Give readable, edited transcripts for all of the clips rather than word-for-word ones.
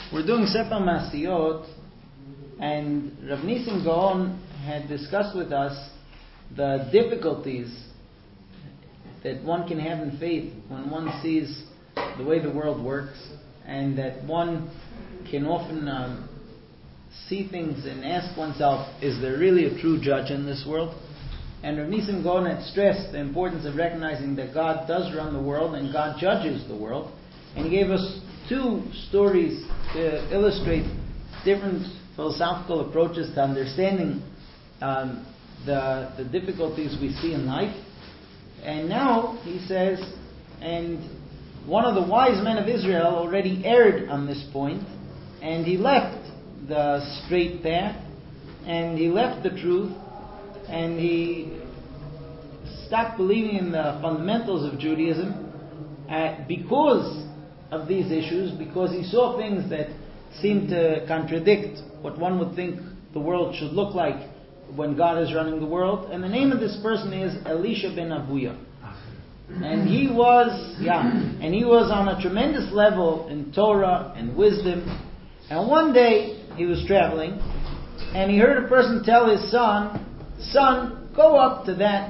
We're doing Sefer Masiyot, and Rav Nisim Gaon had discussed with us the difficulties that one can have in faith when one sees the way the world works, and that one can often see things and ask oneself, is there really a true judge in this world? And Rav Nisim Gaon had stressed the importance of recognizing that God does run the world and God judges the world. And he gave us two stories to illustrate different philosophical approaches to understanding the difficulties we see in life. And now he says, and one of the wise men of Israel already erred on this point, and he left the straight path, and he left the truth, and he stopped believing in the fundamentals of Judaism because of these issues, because he saw things that seemed to contradict what one would think the world should look like when God is running the world. And the name of this person is Elisha ben Avuya. And he was on a tremendous level in Torah and wisdom. And one day he was traveling, and he heard a person tell his son, go up to that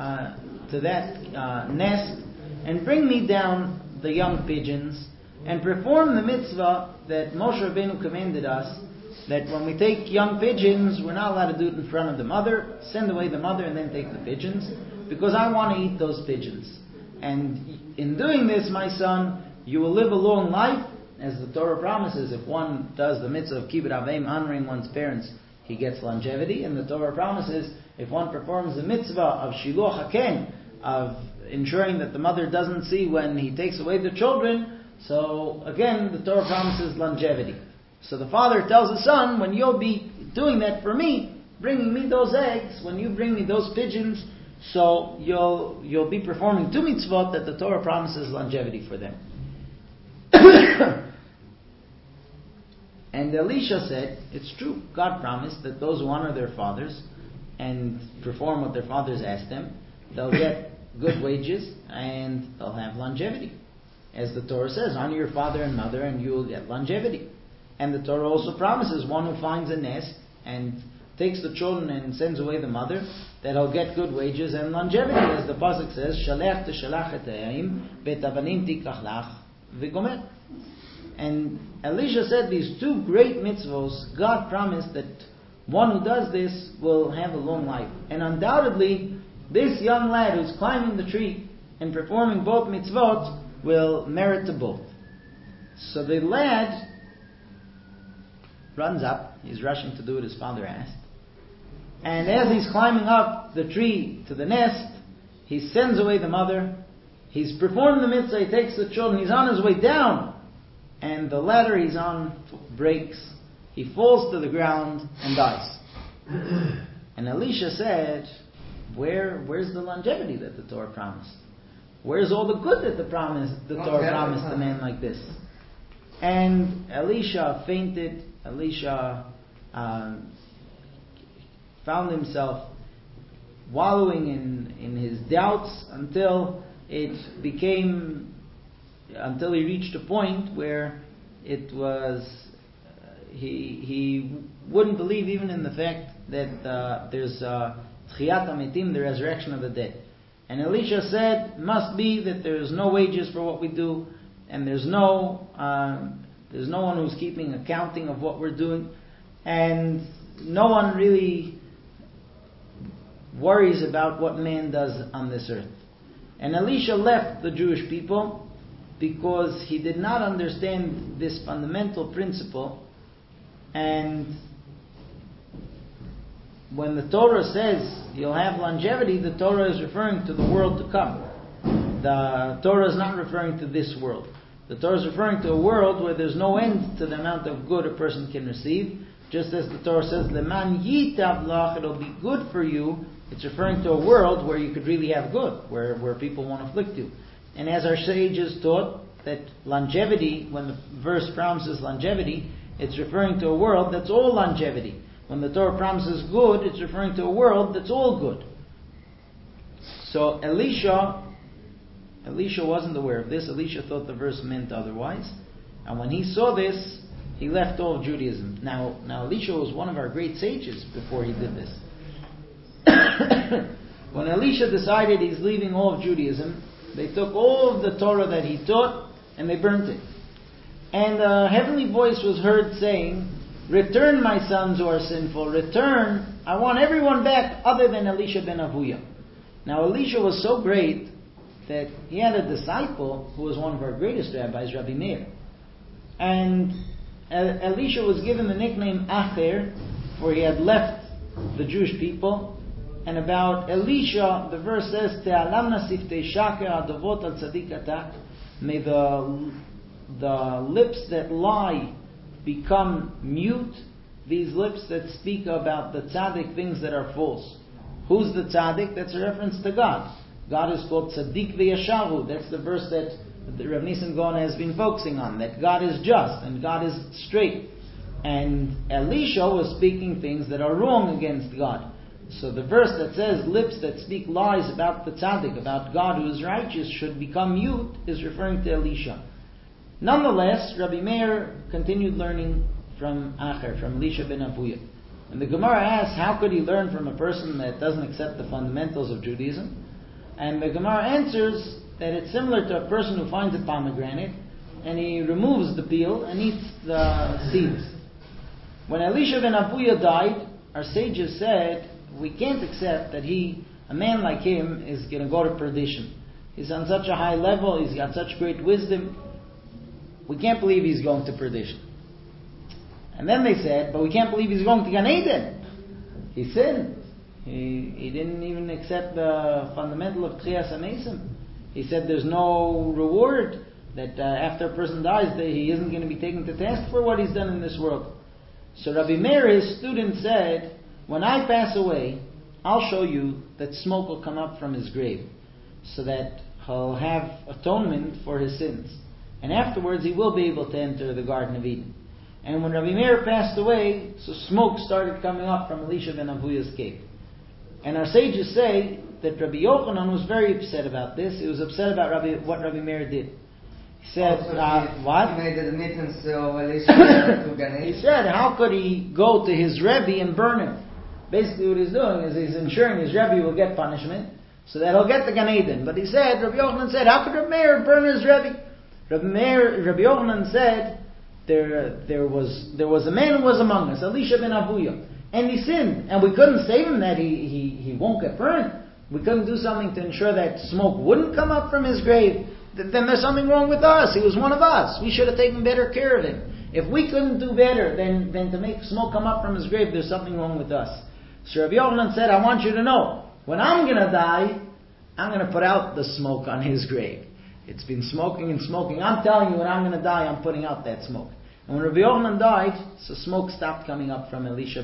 nest and bring me down the young pigeons and perform the mitzvah that Moshe Rabbeinu commanded us, that when we take young pigeons, we're not allowed to do it in front of the mother. Send away the mother and then take the pigeons, because I want to eat those pigeons. And in doing this, my son, you will live a long life, as the Torah promises. If one does the mitzvah of kibbud aveim, honoring one's parents, he gets longevity. And the Torah promises, if one performs the mitzvah of shiluach haken, of ensuring that the mother doesn't see when he takes away the children, so again, the Torah promises longevity. So the father tells the son, when you'll be doing that for me, bringing me those eggs, when you bring me those pigeons, so you'll be performing two mitzvot that the Torah promises longevity for them. And Elisha said, it's true, God promised that those who honor their fathers and perform what their fathers ask them, they'll get good wages and they'll have longevity. As the Torah says, honor your father and mother and you will get longevity. And the Torah also promises one who finds a nest and takes the children and sends away the mother, that he'll get good wages and longevity. As the pasuk says, Shalech teshalach et ha'im, bet avanim tikach lach v'gomer. And Elisha said these two great mitzvos, God promised that one who does this will have a long life. And undoubtedly, this young lad who's climbing the tree and performing both mitzvot will merit to both. So the lad runs up. He's rushing to do what his father asked. And as he's climbing up the tree to the nest, he sends away the mother. He's performed the mitzvah. He takes the children. He's on his way down. And the ladder he's on breaks. He falls to the ground and dies. And Elisha said, where's the longevity that the Torah promised? Where's all the good that the Torah promised a man like this? And Elisha fainted. Elisha found himself wallowing in his doubts until he reached a point where it was he wouldn't believe even in the fact that there's Tchiyat HaMetim, the resurrection of the dead. And Elisha said, must be that there's no wages for what we do, and there's no one who's keeping accounting of what we're doing, and no one really worries about what man does on this earth. And Elisha left the Jewish people because he did not understand this fundamental principle. And when the Torah says you'll have longevity, the Torah is referring to the world to come. The Torah is not referring to this world. The Torah is referring to a world where there's no end to the amount of good a person can receive. Just as the Torah says, Leman yitav lach, it'll be good for you. It's referring to a world where you could really have good, where people won't afflict you. And as our sages taught, that longevity, when the verse promises longevity, it's referring to a world that's all longevity. When the Torah promises good, it's referring to a world that's all good. So Elisha wasn't aware of this. Elisha thought the verse meant otherwise. And when he saw this, he left all of Judaism. Now Elisha was one of our great sages before he did this. When Elisha decided he's leaving all of Judaism, they took all of the Torah that he taught and they burnt it. And a heavenly voice was heard saying, "Return, my sons who are sinful, return. I want everyone back other than Elisha ben Avuya." Now Elisha was so great that he had a disciple who was one of our greatest rabbis, Rabbi Meir. And Elisha was given the nickname Acher, for he had left the Jewish people. And about Elisha, the verse says, "Te'alamna siftei shaker adovot al tzadik atak." May the lips that lie become mute, these lips that speak about the tzaddik, things that are false. Who's the tzaddik? That's a reference to God. God is called tzaddik v'yasharu. That's the verse that Rav Nissen Gaon has been focusing on, that God is just and God is straight. And Elisha was speaking things that are wrong against God. So the verse that says lips that speak lies about the tzaddik, about God who is righteous, should become mute, is referring to Elisha. Nonetheless, Rabbi Meir continued learning from Acher, from Elisha ben Avuya. And the Gemara asks, how could he learn from a person that doesn't accept the fundamentals of Judaism? And the Gemara answers that it's similar to a person who finds a pomegranate and he removes the peel and eats the seeds. When Elisha ben Avuya died, our sages said, we can't accept that a man like him is going to go to perdition. He's on such a high level, he's got such great wisdom. We can't believe he's going to perdition. And then they said, but we can't believe he's going to Gan Eden. He sinned. He didn't even accept the fundamental of Tchias HaMesim. He said there's no reward, that after a person dies, that he isn't going to be taken to task for what he's done in this world. So Rabbi Meir, his student, said, when I pass away, I'll show you that smoke will come up from his grave, so that he'll have atonement for his sins. And afterwards he will be able to enter the Garden of Eden. And when Rabbi Meir passed away, so smoke started coming up from Elisha ben Avuya's cave. And our sages say that Rabbi Yochanan was very upset about this. He was upset about what Rabbi Meir did. He said, what? He made the admittance of Elisha to Gan Eden. He said, how could he go to his Rebbe and burn him? Basically what he's doing is he's ensuring his Rebbe will get punishment, so that he'll get the Gan Eden. But he said, Rabbi Yochanan said, how could Rabbi Meir burn his Rebbe? Rabbi Yochanan said, there was a man who was among us, Elisha ben Avuya, and he sinned, and we couldn't save him that he won't get burned. We couldn't do something to ensure that smoke wouldn't come up from his grave. Then there's something wrong with us. He was one of us. We should have taken better care of him. If we couldn't do better than to make smoke come up from his grave, there's something wrong with us. So Rabbi Yochanan said, I want you to know, when I'm going to die, I'm going to put out the smoke on his grave. It's been smoking and smoking. I'm telling you, when I'm going to die, I'm putting out that smoke. And when Rabbi Yochanan died, so smoke stopped coming up from Elisha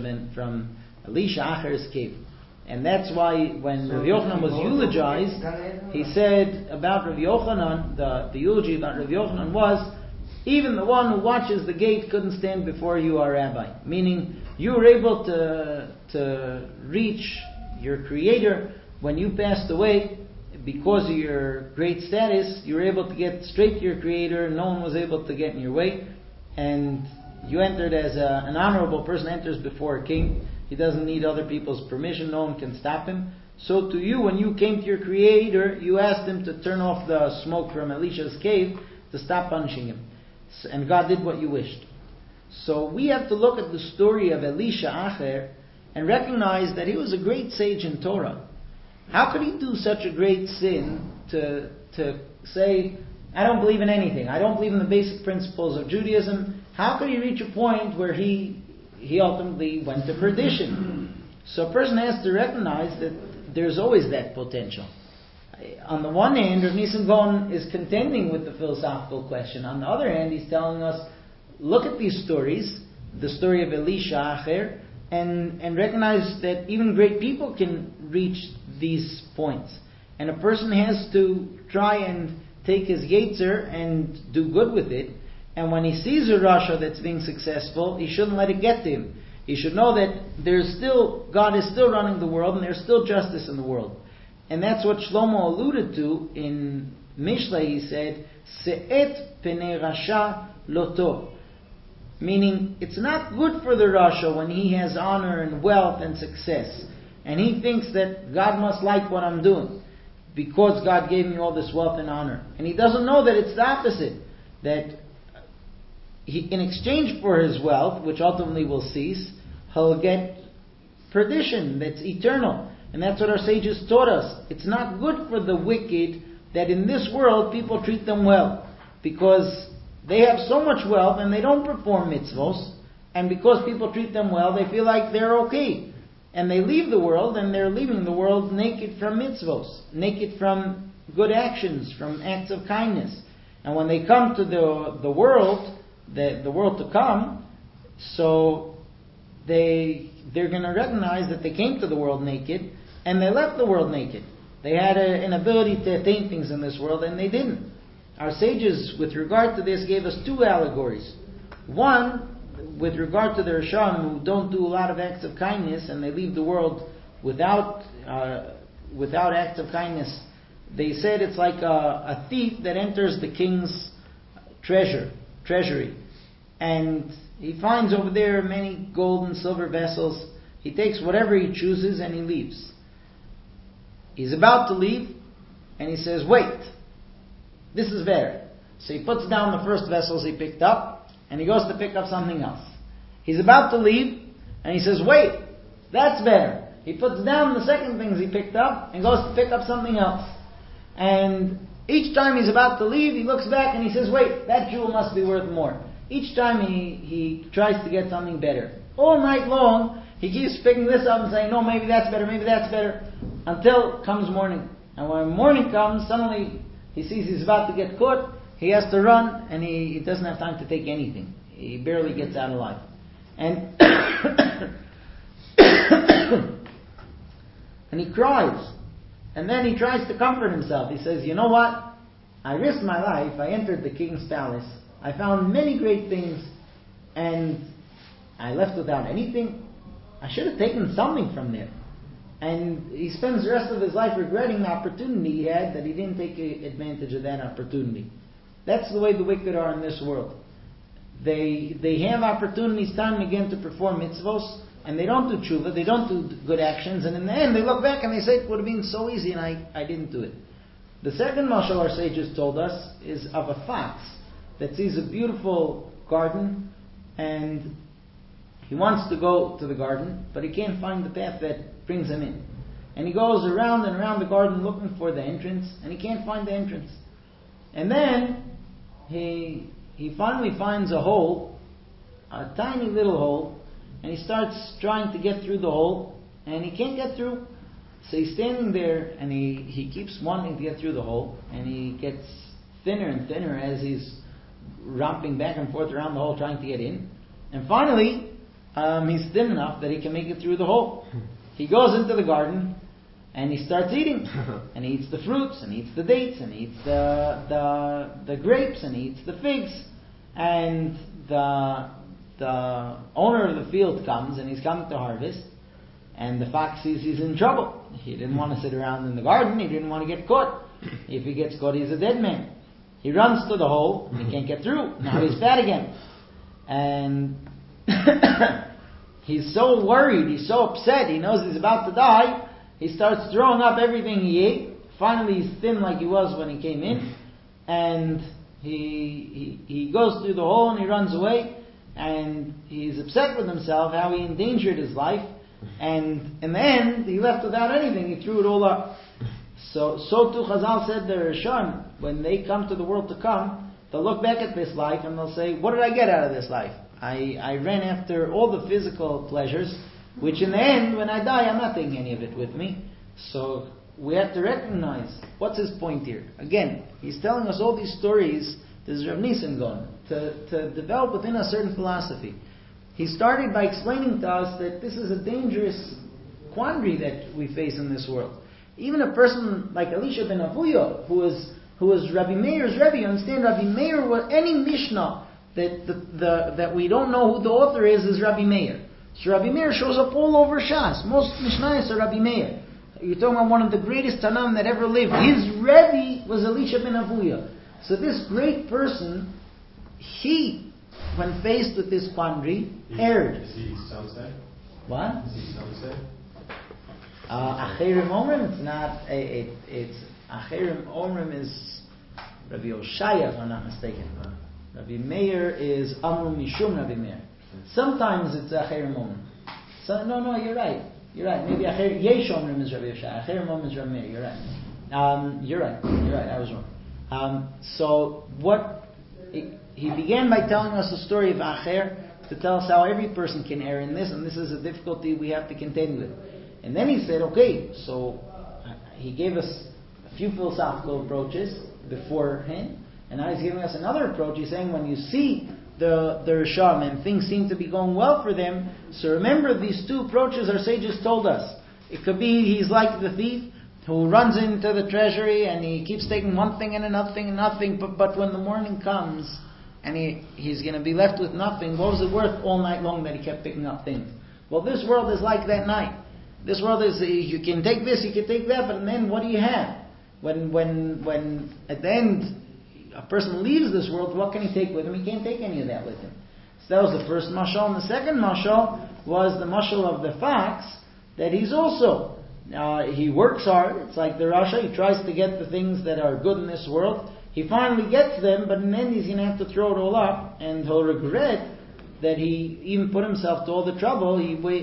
Acher's cave. And that's why when Rabbi Yochanan was eulogized, he said about Rabbi Yochanan, the eulogy about Rabbi Yochanan was, even the one who watches the gate couldn't stand before you, our rabbi. Meaning, you were able to reach your Creator when you passed away. Because of your great status, you were able to get straight to your Creator. No one was able to get in your way. And you entered as an honorable person enters before a king. He doesn't need other people's permission. No one can stop him. So to you, when you came to your Creator, you asked him to turn off the smoke from Elisha's cave to stop punishing him. And God did what you wished. So we have to look at the story of Elisha Acher and recognize that he was a great sage in Torah. How could he do such a great sin to say, I don't believe in anything. I don't believe in the basic principles of Judaism. How could he reach a point where he ultimately went to perdition? So a person has to recognize that there's always that potential. On the one hand, Rav Nissen Gaon is contending with the philosophical question. On the other hand, he's telling us, look at these stories, the story of Elisha Acher, and recognize that even great people can reach these points. And a person has to try and take his Yetzer and do good with it. And when he sees a Rasha that's being successful, he shouldn't let it get to him. He should know that God is still running the world and there's still justice in the world. And that's what Shlomo alluded to in Mishlei. He said, Se'et penei rasha lo tov. Meaning, it's not good for the Rasha when he has honor and wealth and success. And he thinks that God must like what I'm doing, because God gave me all this wealth and honor. And he doesn't know that it's the opposite. That he, in exchange for his wealth, which ultimately will cease, he'll get perdition that's eternal. And that's what our sages taught us. It's not good for the wicked that in this world people treat them well, because they have so much wealth and they don't perform mitzvos, and because people treat them well, they feel like they're okay. And they leave the world, and they're leaving the world naked from mitzvos, naked from good actions, from acts of kindness. And when they come to the world, the world to come, so they're going to recognize that they came to the world naked, and they left the world naked. They had an ability to attain things in this world, and they didn't. Our sages, with regard to this, gave us two allegories. One, with regard to the Rishon, who don't do a lot of acts of kindness, and they leave the world without acts of kindness. They said it's like a thief that enters the king's treasury. And he finds over there many gold and silver vessels. He takes whatever he chooses and he leaves. He's about to leave, and he says, wait, this is better. So he puts down the first vessels he picked up, and he goes to pick up something else. He's about to leave, and he says, wait, that's better. He puts down the second things he picked up, and goes to pick up something else. And each time he's about to leave, he looks back and he says, wait, that jewel must be worth more. Each time he tries to get something better. All night long, he keeps picking this up and saying, no, maybe that's better, until comes morning. And when morning comes, suddenly he sees he's about to get caught. He has to run, and he doesn't have time to take anything. He barely gets out alive. And and he cries. And then he tries to comfort himself. He says, you know what? I risked my life. I entered the king's palace. I found many great things, and I left without anything. I should have taken something from there. And he spends the rest of his life regretting the opportunity he had, that he didn't take advantage of that opportunity. That's the way the wicked are in this world. They have opportunities time and again to perform mitzvos, and they don't do tshuva, they don't do good actions, and in the end they look back and they say, it would have been so easy and I didn't do it. The second mashal our sages told us is of a fox that sees a beautiful garden, and he wants to go to the garden, but he can't find the path that brings him in. And he goes around and around the garden looking for the entrance, and he can't find the entrance. And then he finally finds a hole, a tiny little hole, and he starts trying to get through the hole, and he can't get through. So he's standing there, and he keeps wanting to get through the hole, and he gets thinner and thinner as he's romping back and forth around the hole trying to get in. And finally, he's thin enough that he can make it through the hole. He goes into the garden, and he starts eating. And he eats the fruits, and he eats the dates, and he eats the grapes, and he eats the figs. And the owner of the field comes, and he's coming to harvest. And the fox sees he's in trouble. He didn't want to sit around in the garden. He didn't want to get caught. If he gets caught, he's a dead man. He runs to the hole. He can't get through. Now he's fat again. And he's so worried. He's so upset. He knows he's about to die. He starts throwing up everything he ate. Finally, he's thin like he was when he came in. And he goes through the hole and he runs away. And he's upset with himself how he endangered his life. And in the end, he left without anything. He threw it all up. So too Chazal said the Rishon, when they come to the world to come, they'll look back at this life and they'll say, what did I get out of this life? I ran after all the physical pleasures, which in the end, when I die, I'm not taking any of it with me. So we have to recognize, what's his point here? Again, he's telling us all these stories, this is Rav Nissen Gaon, to develop within a certain philosophy. He started by explaining to us that this is a dangerous quandary that we face in this world. Even a person like Elisha ben Avuya, who was Rabbi Meir's Rebbe, you understand, Rabbi Meir, any Mishnah that we don't know who the author is Rabbi Meir. So Rabbi Meir shows up all over Shas. Most Mishnayos are Rabbi Meir. You're talking about one of the greatest Tanam that ever lived. His Rebbe was Elisha ben Avuya. So this great person, he when faced with this quandary, erred. Is he Samsei? What? Is he Samsei? Acherim Omrim, it's not, it's Acherim Omrim is Rabbi Oshaya, if I'm not mistaken. Rabbi Meir is Amru Mishum Rabbi Meir. Sometimes it's Acherim Omrim. So, no, you're right. Maybe Yesh Omrim is Rabbi Oshaya. Acherim Omrim is Rabbi Meir. You're right. You're right. I was wrong. So what he began by telling us the story of Acher to tell us how every person can err in this, and this is a difficulty we have to contend with. And then he said, okay, so he gave us a few philosophical approaches beforehand, and now he's giving us another approach. He's saying when you see the Risham and things seem to be going well for them, so remember these two approaches our sages told us. It could be he's like the thief who runs into the treasury and he keeps taking one thing and another thing and nothing, but when the morning comes and he's going to be left with nothing, what was it worth all night long that he kept picking up things? Well, this world is like that night. This world is, you can take this, you can take that, but then what do you have? When at the end a person leaves this world, what can he take with him? He can't take any of that with him. So that was the first mashal. And the second mashal was the mashal of the fox, that he's also, he works hard. It's like the Rasha, he tries to get the things that are good in this world. He finally gets them, but in the end he's going to have to throw it all up, and he'll regret that he even put himself to all the trouble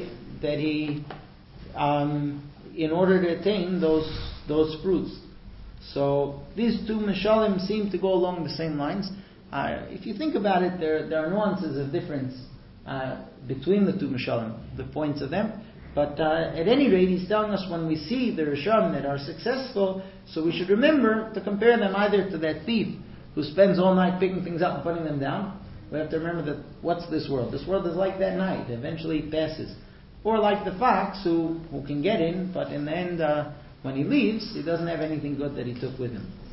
in order to attain those fruits. So these two mishalim seem to go along the same lines. If you think about it, there are nuances of difference between the two mishalim, the points of them. But at any rate, he's telling us when we see the Risham that are successful, so we should remember to compare them either to that thief who spends all night picking things up and putting them down. We have to remember that what's this world? This world is like that night. Eventually it passes. Or like the fox who can get in, but in the end, when he leaves, he doesn't have anything good that he took with him.